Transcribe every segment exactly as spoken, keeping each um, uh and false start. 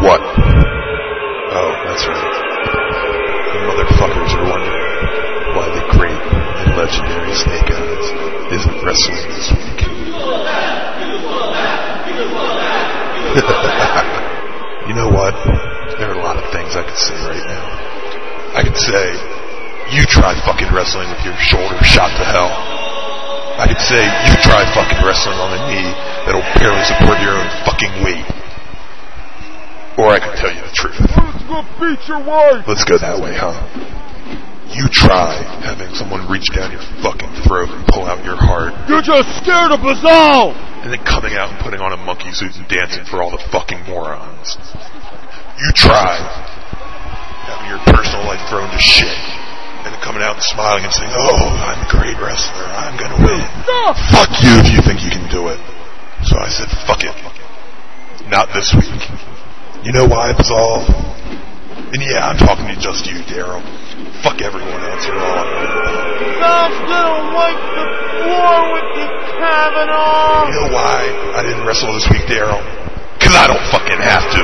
What? Oh, that's right. You motherfuckers are wondering why the great and legendary Snake Eyes isn't wrestling this week. You know what? There are a lot of things I could say right now. I could say, you try fucking wrestling with your shoulder shot to hell. I could say, you try fucking wrestling on a knee that'll barely support your own fucking weight. Or I could tell you the truth. Let's go beat your wife! Let's go that way, huh? You try having someone reach down your fucking throat and pull out your heart. You're just scared of Bazal! And then coming out and putting on a monkey suit and dancing for all the fucking morons. You try having your personal life thrown to shit. And then coming out and smiling and saying, oh, I'm a great wrestler, I'm gonna win. Stop! Fuck you if you think you can do it. So I said, fuck it. Not this week. You know why, Bazal? And yeah, I'm talking to just you, Daryl. Fuck everyone else here all. Sounds gonna wipe the floor with the Kavanaugh! You know why I didn't wrestle this week, Daryl? Cause I don't fucking have to.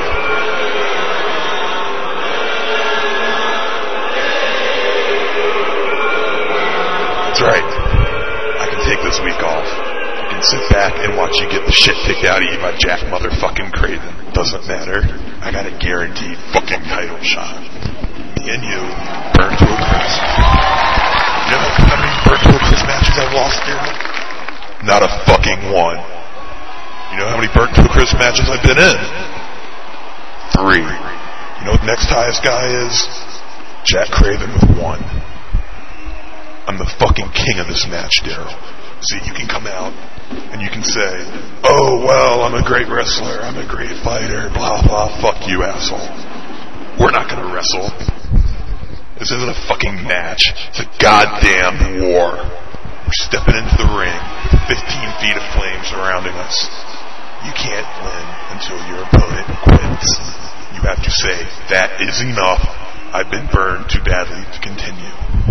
That's right. I can take this week off. I can sit back and watch you get the shit kicked out of you by Jack motherfucking Craven. Doesn't matter. I got a guaranteed fucking title shot. Me and you, burnt to a crisp. You know how many burnt to a crisp matches I've lost, Daryl? Not a fucking one. You know how many burnt to a crisp matches I've been in? Three. You know what the next highest guy is? Jack Craven with one. I'm the fucking king of this match, Daryl. See, you can come out and you can say, oh, well, I'm a great wrestler, I'm a great fighter, blah, blah, fuck you, asshole. We're not gonna wrestle. This isn't a fucking match. It's a goddamn war. We're stepping into the ring with fifteen feet of flame surrounding us. You can't win until your opponent quits. You have to say, that is enough. I've been burned too badly to continue.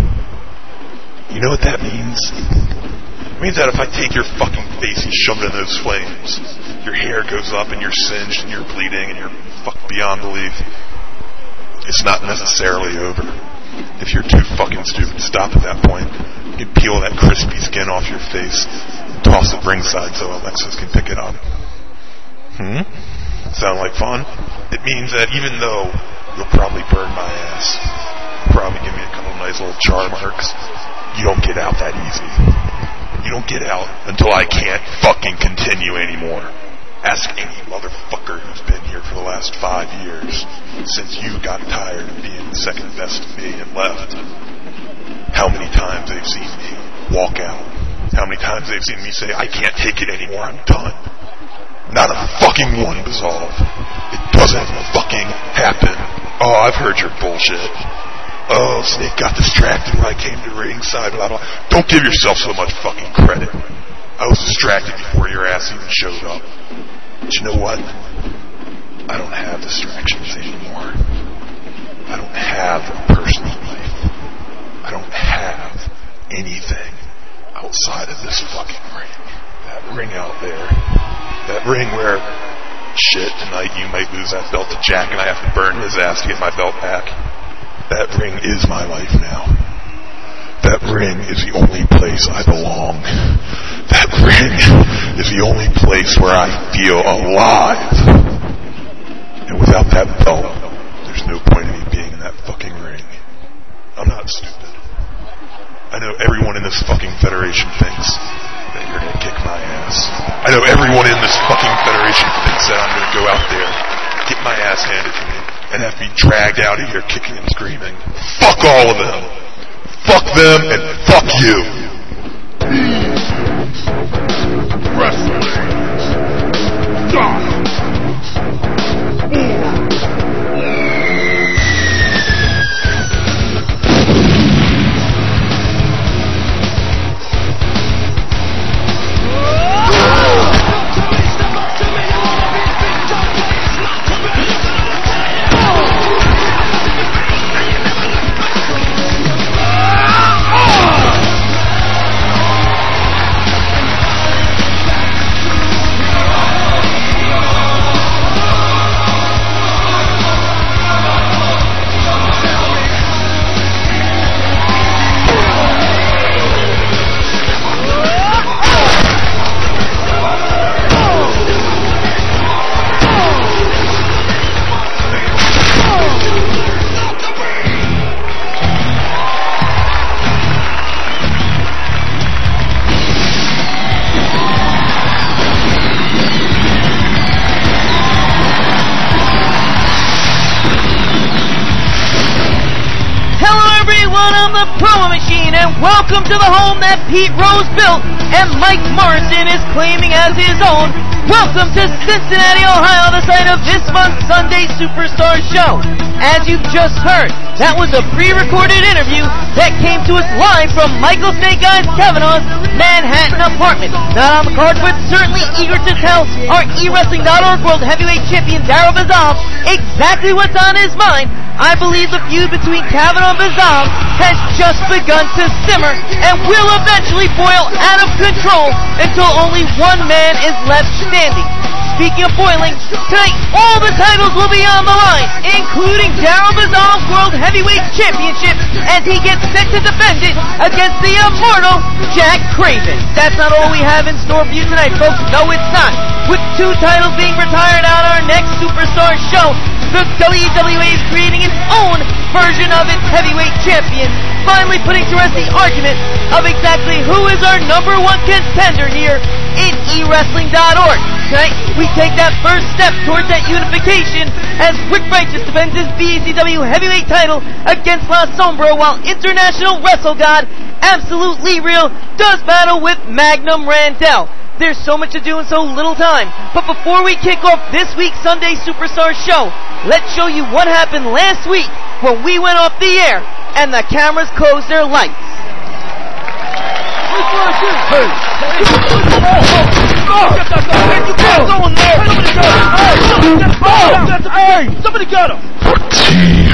You know what that means? It means that if I take your fucking face and shove it in those flames, your hair goes up and you're singed and you're bleeding and you're fucked beyond belief. It's not necessarily over. If you're too fucking stupid to stop at that point, you can peel that crispy skin off your face and toss it ringside so Alexis can pick it up. Hmm? Sound like fun? It means that even though you'll probably burn my ass, you'll probably give me a couple nice little char marks, you don't get out that easy. You don't get out until I can't fucking continue anymore. Ask any motherfucker who's been here for the last five years since you got tired of being second best to me and left. How many times they've seen me walk out. How many times they've seen me say, I can't take it anymore, I'm done. Not a fucking one, Bazal. It doesn't fucking happen. Oh, I've heard your bullshit. Oh, Snake got distracted when I came to ringside, blah, blah. Don't give yourself so much fucking credit. I was distracted before your ass even showed up. But you know what? I don't have distractions anymore. I don't have a personal life. I don't have anything outside of this fucking ring. That ring out there. That ring where, shit, tonight you might lose that belt to Jack and I have to burn his ass to get my belt back. That ring is my life now. That ring is the only place I belong. That ring is the only place where I feel alive. And without that belt, there's no point in me being in that fucking ring. I'm not stupid. I know everyone in this fucking federation thinks that you're gonna kick my ass. I know everyone in this fucking federation thinks that I'm gonna go out there, get my ass handed to me, and have me dragged out of here kicking and screaming. Fuck all of them. Fuck them and fuck you. Wrestling. Stop. Four. Welcome to the home that Pete Rose built and Mike Morrison is claiming as his own. Welcome to Cincinnati, Ohio, the site of this month's Sunday Superstar Show. As you've just heard, that was a pre-recorded interview that came to us live from Michael Snake Eyes Kavanaugh's Manhattan apartment. Not on the card, but certainly eager to tell our e wrestling dot org World Heavyweight Champion Daryl Bazal exactly what's on his mind. I believe the feud between Kavanaugh and Bazal has just begun to simmer and will eventually boil out of control until only one man is left standing. Speaking of boiling, tonight all the titles will be on the line, including Daryl Bazal's World Heavyweight Championship as he gets set to defend it against the immortal Jack Craven. That's not all we have in store for you tonight, folks. No, it's not. With two titles being retired on our next Superstar Show, the W W A is creating its own version of its heavyweight champion, finally putting to rest the argument of exactly who is our number one contender here in e wrestling dot org. Tonight, we take that first step towards that unification as Rick Righteous defends his B C W heavyweight title against La Sombra, while International Wrestle God Absolutely Real does battle with Magnum Randell. There's so much to do in so little time. But before we kick off this week's Sunday Superstar Show, let's show you what happened last week when we went off the air and the cameras closed their lights. Hey! Somebody got him! Fatigue.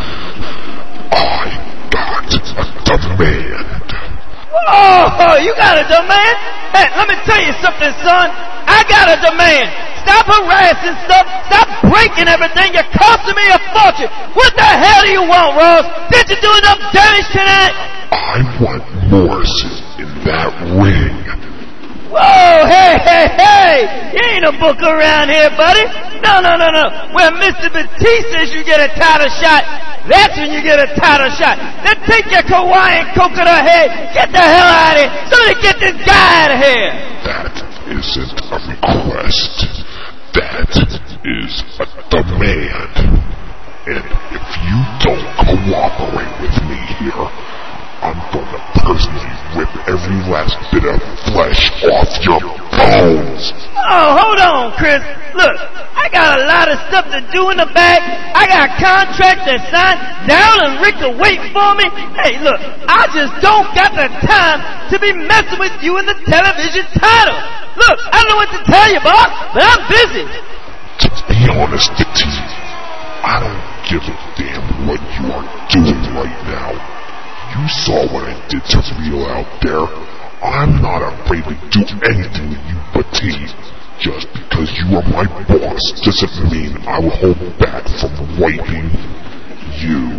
I got a demand. Oh, you got a demand? Hey, let me tell you something, son. I got a demand. Stop harassing stuff. Stop breaking everything. You're costing me a fortune. What the hell do you want, Ross? Did you do enough damage tonight? I want Morrison in that ring. Whoa, hey, hey, hey! You ain't a book around here, buddy. No, no, no, no. When Mister Batiste says you get a title shot, that's when you get a title shot. Then take your Hawaiian coconut head. Get the hell out of here. Somebody get this guy out of here. That isn't a request. That is a demand. And if you don't cooperate with me here, I'm gonna personally rip every last bit of flesh off your bones. Oh, hold on, Chris. Look, I got a lot of stuff to do in the back. I got contracts to sign. Daryl and Rick are waiting for me. Hey, look, I just don't got the time to be messing with you in the television title. Look, I don't know what to tell you, boss, but I'm busy. To be honest with you, I don't give a damn what you are doing right now. You saw what I did to Real out there. I'm not afraid to do anything to you, Batiste. Just because you are my boss doesn't mean I will hold back from wiping you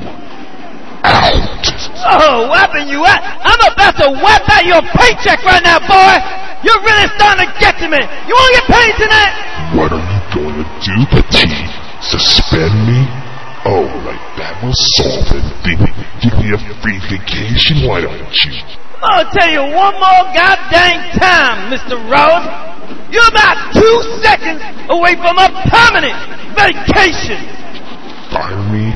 out. Oh, wiping you out? I'm about to wipe out your paycheck right now, boy. You're really starting to get to me. You want to get paid tonight? What are you going to do, Batiste? Suspend me? Oh, like that will solve it. Give me a free vacation, why don't you? I'm gonna tell you one more goddamn time, Mister Rose. You're about two seconds away from a permanent vacation. Fire me?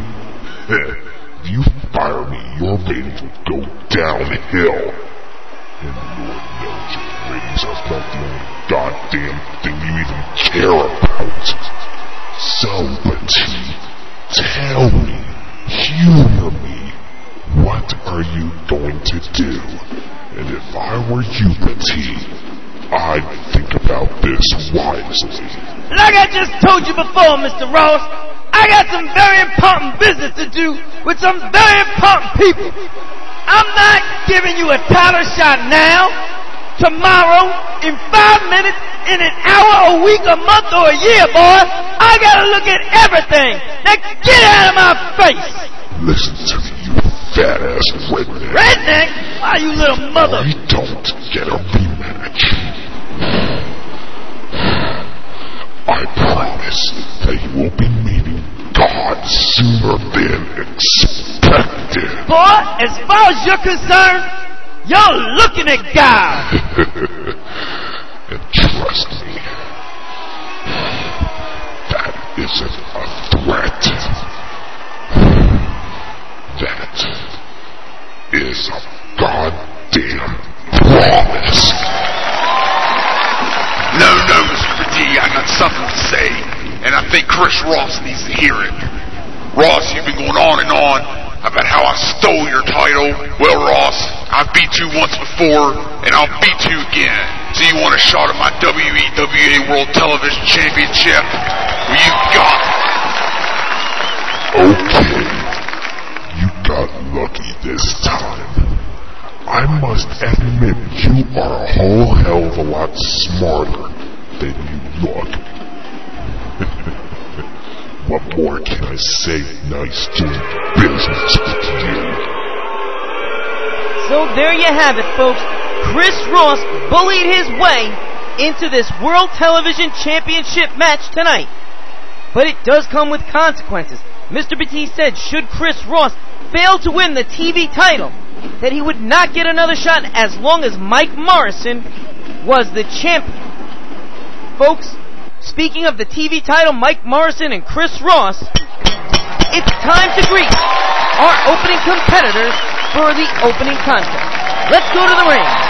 If you fire me, your ratings will go downhill. And Lord knows your ratings are not the only goddamn thing you even care about. So, Batiste, tell me, humor me, what are you going to do? And if I were you, Batiste, I'd think about this wisely. Like I just told you before, Mister Ross, I got some very important business to do with some very important people. I'm not giving you a title shot now, tomorrow, in five minutes, in an hour, a week, a month, or a year, boy. I gotta look at everything. Now get out of my face. Listen to me, you fat-ass redneck. Redneck? Why, you little mother? We don't get a rematch. I promise that you will be meeting God sooner than expected. Boy, as far as you're concerned, you're looking at God. And trust me, that isn't a threat. That is a goddamn damn promise. No, no, Mister D, I got something to say, and I think Chris Ross needs to hear it. Ross, you've been going on and on about how I stole your title. Well, Ross, I beat you once before, and I'll beat you again. So you want a shot at my W E W A World Television Championship? Well, you got it. Okay, you got lucky this time. I must admit you are a whole hell of a lot smarter than you look. What more can I say? Nice doing business with you. So there you have it, folks. Chris Ross bullied his way into this World Television Championship match tonight. But it does come with consequences. Mister Batiste said should Chris Ross fail to win the T V title, that he would not get another shot as long as Mike Morrison was the champion. Folks, speaking of the T V title, Mike Morrison and Chris Ross, it's time to greet our opening competitors for the opening contest. Let's go to the ring.